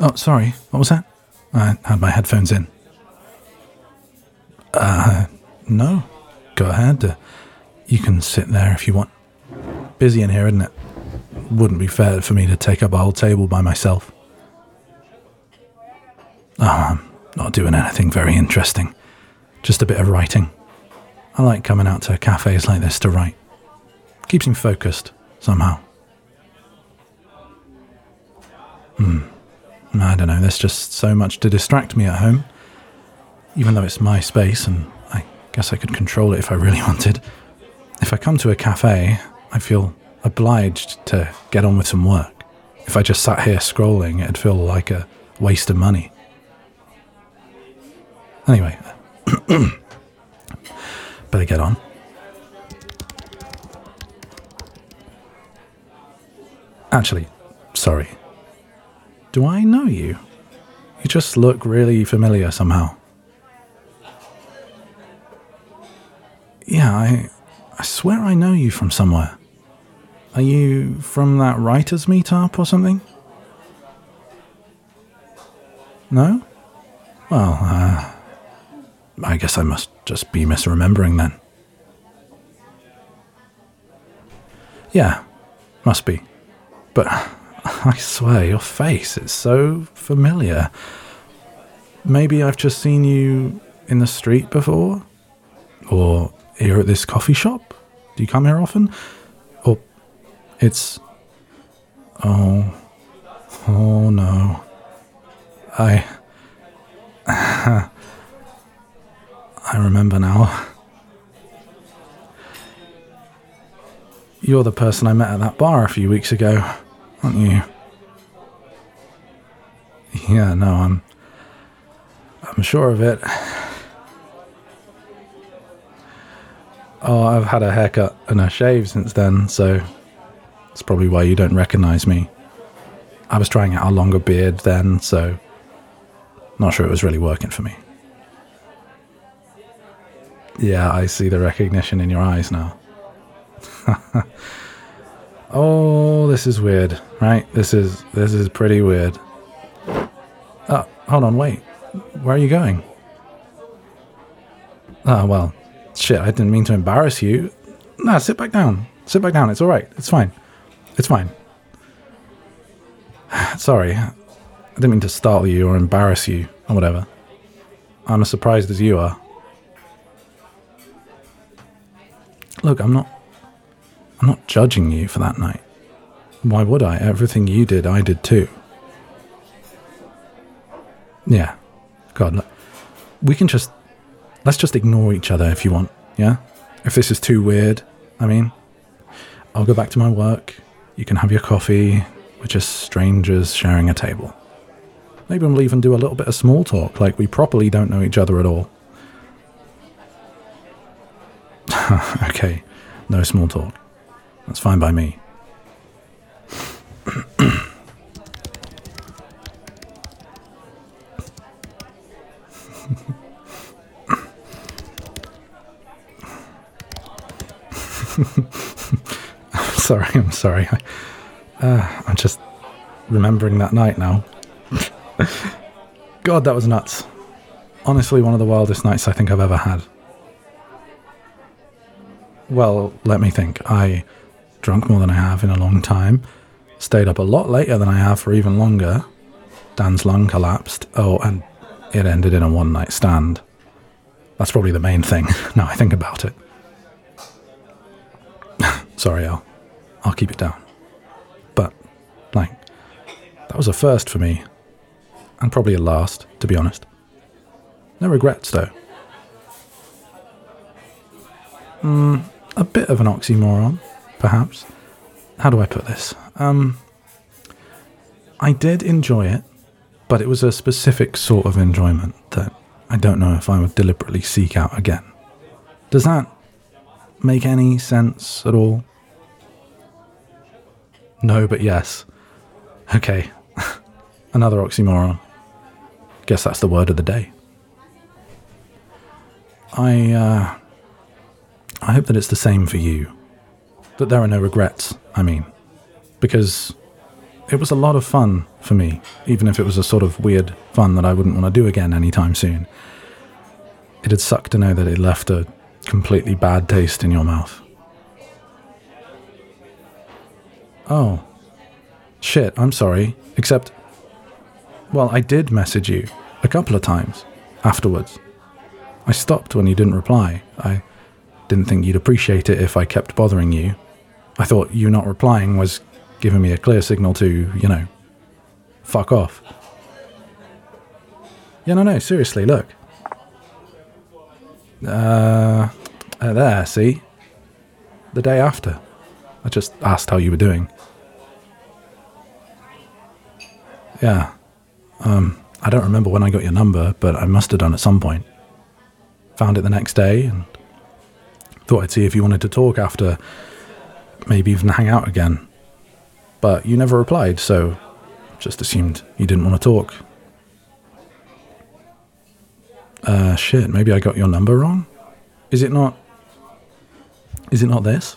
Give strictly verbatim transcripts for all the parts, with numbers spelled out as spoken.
Oh, sorry. What was that? I had my headphones in. Uh, no. Go ahead. Uh, you can sit there if you want. Busy in here, isn't it? Wouldn't be fair for me to take up a whole table by myself. Oh, I'm not doing anything very interesting. Just a bit of writing. I like coming out to cafes like this to write. Keeps me focused, somehow. Hmm. I don't know, there's just so much to distract me at home. Even though it's my space, and I guess I could control it if I really wanted. If I come to a cafe, I feel obliged to get on with some work. If I just sat here scrolling, it'd feel like a waste of money. Anyway, better get on. Actually, sorry. Do I know you? You just look really familiar somehow. Yeah, I, I swear I know you from somewhere. Are you from that writers' meetup or something? No? Well, uh, I guess I must just be misremembering then. Yeah, must be. But I swear, your face is so familiar. Maybe I've just seen you in the street before? Or here at this coffee shop? Do you come here often? Or it's... Oh... Oh no. I... I remember now. You're the person I met at that bar a few weeks ago, aren't you? Yeah, no, I'm... I'm sure of it. Oh, I've had a haircut and a shave since then, so that's probably why you don't recognize me. I was trying out a longer beard then, so not sure it was really working for me. Yeah, I see the recognition in your eyes now. Oh, this is weird, right? This is this is pretty weird. Oh, hold on, wait. Where are you going? Oh, well, shit, I didn't mean to embarrass you. Nah, sit back down. Sit back down. It's all right. It's fine. It's fine. Sorry. I didn't mean to startle you or embarrass you or whatever. I'm as surprised as you are. Look, I'm not... I'm not judging you for that night. Why would I? Everything you did, I did too. Yeah. God, look, we can just... Let's just ignore each other if you want, yeah? If this is too weird, I mean, I'll go back to my work. You can have your coffee. We're just strangers sharing a table. Maybe we'll even do a little bit of small talk, like we properly don't know each other at all. Okay, no small talk. That's fine by me. I'm sorry, I'm sorry. I, uh, I'm just remembering that night now. God, that was nuts. Honestly, one of the wildest nights I think I've ever had. Well, let me think. I drank more than I have in a long time. Stayed up a lot later than I have for even longer. Dan's lung collapsed. Oh, and it ended in a one-night stand. That's probably the main thing, now I think about it. Sorry, Al. I'll keep it down. But, like, that was a first for me. And probably a last, to be honest. No regrets, though. Hmm... A bit of an oxymoron, perhaps. How do I put this? Um, I did enjoy it, but it was a specific sort of enjoyment that I don't know if I would deliberately seek out again. Does that make any sense at all? No, but yes. Okay. Another oxymoron. Guess that's the word of the day. I, uh... I hope that it's the same for you. That there are no regrets, I mean. Because it was a lot of fun for me, even if it was a sort of weird fun that I wouldn't want to do again anytime soon. It'd suck to know that it left a completely bad taste in your mouth. Oh. Shit, I'm sorry. Except, well, I did message you a couple of times afterwards. I stopped when you didn't reply. I didn't think you'd appreciate it if I kept bothering you. I thought you not replying was giving me a clear signal to, you know, fuck off. Yeah, no, no, seriously, look. Uh, uh, there, see? The day after. I just asked how you were doing. Yeah. Um, I don't remember when I got your number, but I must have done at some point. Found it the next day and thought I'd see if you wanted to talk after, maybe even hang out again. But you never replied, so just assumed you didn't want to talk. Uh, shit, maybe I got your number wrong? Is it not... Is it not this?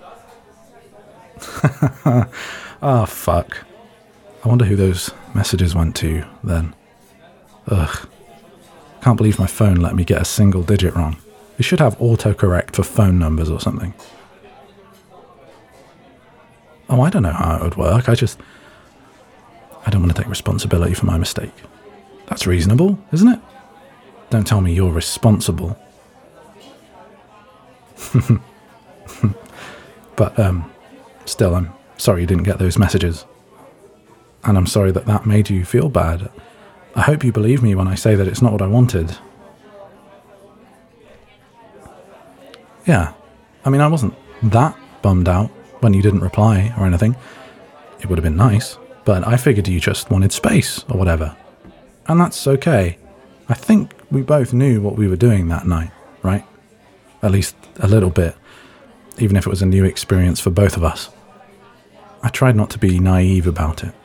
Ah, oh, fuck. I wonder who those messages went to, then. Ugh. Can't believe my phone let me get a single digit wrong. They should have autocorrect for phone numbers or something. Oh, I don't know how it would work. I just... I don't want to take responsibility for my mistake. That's reasonable, isn't it? Don't tell me you're responsible. But, um, still, I'm sorry you didn't get those messages. And I'm sorry that that made you feel bad. I hope you believe me when I say that it's not what I wanted. Yeah. I mean, I wasn't that bummed out when you didn't reply or anything. It would have been nice, but I figured you just wanted space or whatever. And that's okay. I think we both knew what we were doing that night, right? At least a little bit, even if it was a new experience for both of us. I tried not to be naive about it.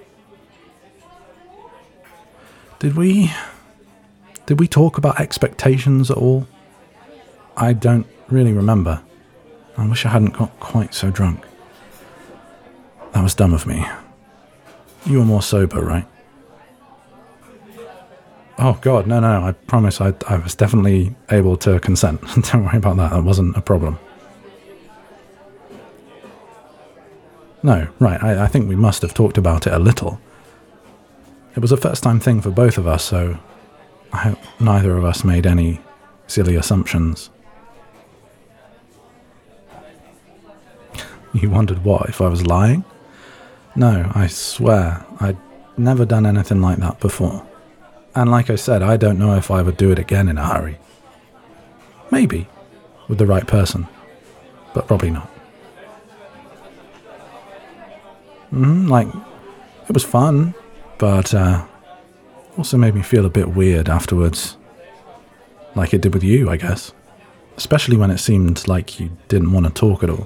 Did we... Did we talk about expectations at all? I don't really remember. I wish I hadn't got quite so drunk. That was dumb of me. You were more sober, right? Oh god, no, no, I promise I, I was definitely able to consent. Don't worry about that, that wasn't a problem. No, right, I, I think we must have talked about it a little. It was a first time thing for both of us, so I hope neither of us made any silly assumptions. You wondered what, if I was lying? No, I swear, I'd never done anything like that before. And like I said, I don't know if I would do it again in a hurry. Maybe, with the right person, but probably not. Mm-hmm, like, it was fun, but uh, also made me feel a bit weird afterwards. Like it did with you, I guess. Especially when it seemed like you didn't want to talk at all.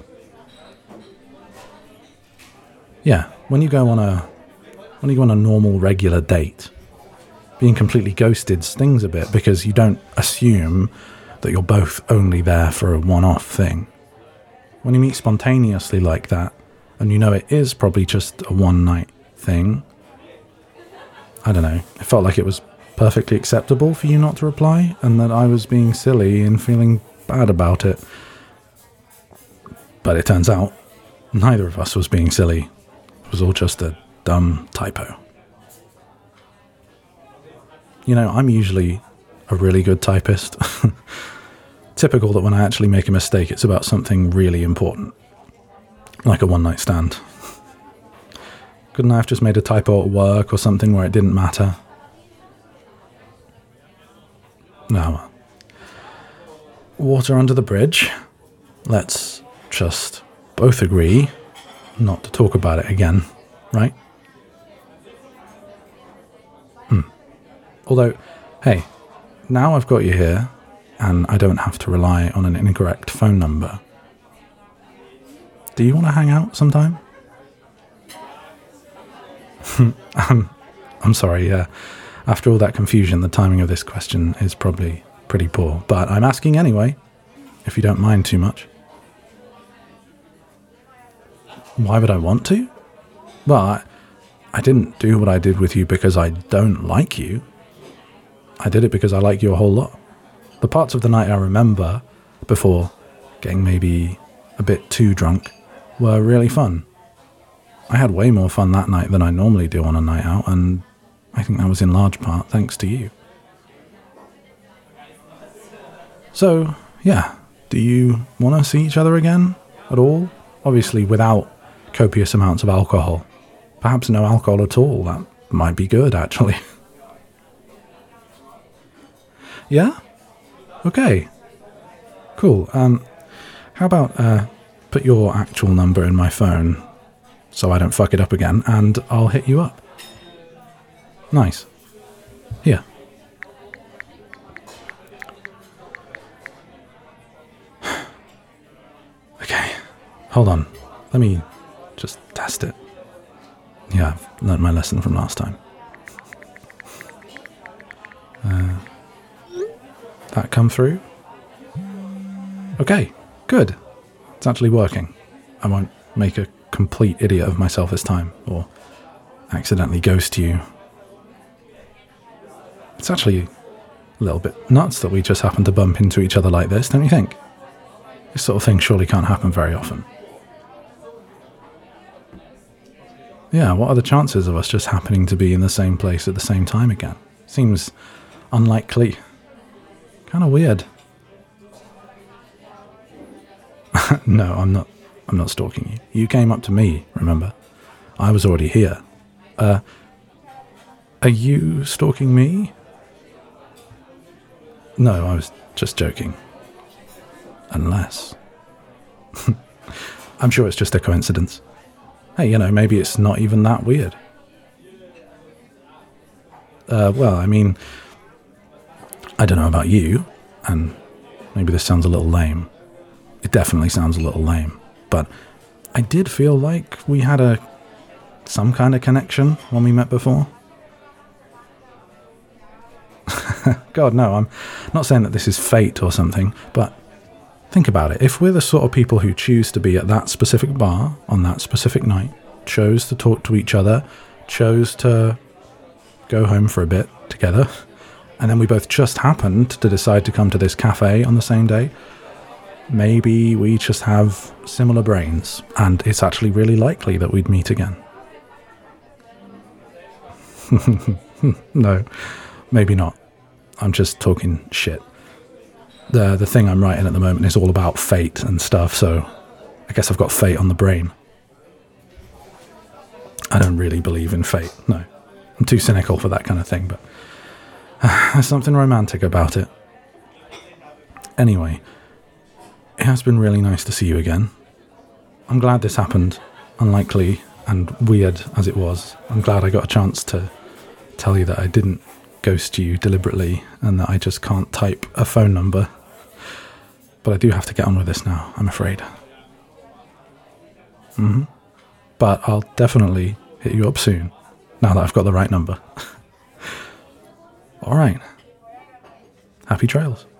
Yeah, when you go on a when you go on a normal, regular date, being completely ghosted stings a bit because you don't assume that you're both only there for a one-off thing. When you meet spontaneously like that, and you know it is probably just a one-night thing, I don't know, it felt like it was perfectly acceptable for you not to reply, and that I was being silly and feeling bad about it. But it turns out, neither of us was being silly. It was all just a dumb typo. You know, I'm usually a really good typist. Typical that when I actually make a mistake, it's about something really important. Like a one-night stand. Couldn't I have just made a typo at work or something where it didn't matter? No. Water under the bridge. Let's just both agree not to talk about it again, right? Hmm. Although, hey, now I've got you here, and I don't have to rely on an incorrect phone number. Do you want to hang out sometime? um, I'm sorry, yeah. After all that confusion, the timing of this question is probably pretty poor, but I'm asking anyway, if you don't mind too much. Why would I want to? Well, I, I didn't do what I did with you because I don't like you. I did it because I like you a whole lot. The parts of the night I remember, before getting maybe a bit too drunk, were really fun. I had way more fun that night than I normally do on a night out, and I think that was in large part thanks to you. So, yeah, do you want to see each other again at all? Obviously without copious amounts of alcohol. Perhaps no alcohol at all. That might be good, actually. Yeah? Okay. Cool. Um, how about uh, put your actual number in my phone so I don't fuck it up again, and I'll hit you up. Nice. Here. Okay. Hold on. Let me just test it. Yeah, I've learned my lesson from last time. Uh, that come through? Okay, good. It's actually working. I won't make a complete idiot of myself this time, or accidentally ghost you. It's actually a little bit nuts that we just happen to bump into each other like this, don't you think? This sort of thing surely can't happen very often. Yeah, what are the chances of us just happening to be in the same place at the same time again? Seems unlikely. Kind of weird. No, I'm not. I'm not stalking you. You came up to me, remember? I was already here. Uh, are you stalking me? No, I was just joking. Unless. I'm sure it's just a coincidence. Hey, you know, maybe it's not even that weird. Uh, well, I mean, I don't know about you, and maybe this sounds a little lame. It definitely sounds a little lame, but I did feel like we had a some kind of connection when we met before. God, no, I'm not saying that this is fate or something, but think about it. If we're the sort of people who choose to be at that specific bar on that specific night, chose to talk to each other, chose to go home for a bit together, and then we both just happened to decide to come to this cafe on the same day, maybe we just have similar brains, and it's actually really likely that we'd meet again. No, maybe not. I'm just talking shit. The the thing I'm writing at the moment is all about fate and stuff, so I guess I've got fate on the brain. I don't really believe in fate, no. I'm too cynical for that kind of thing, but uh, there's something romantic about it. Anyway, it has been really nice to see you again. I'm glad this happened, unlikely and weird as it was. I'm glad I got a chance to tell you that I didn't ghost you deliberately and that I just can't type a phone number. But I do have to get on with this now, I'm afraid. Mm-hmm. But I'll definitely hit you up soon, now that I've got the right number. All right. Happy trails.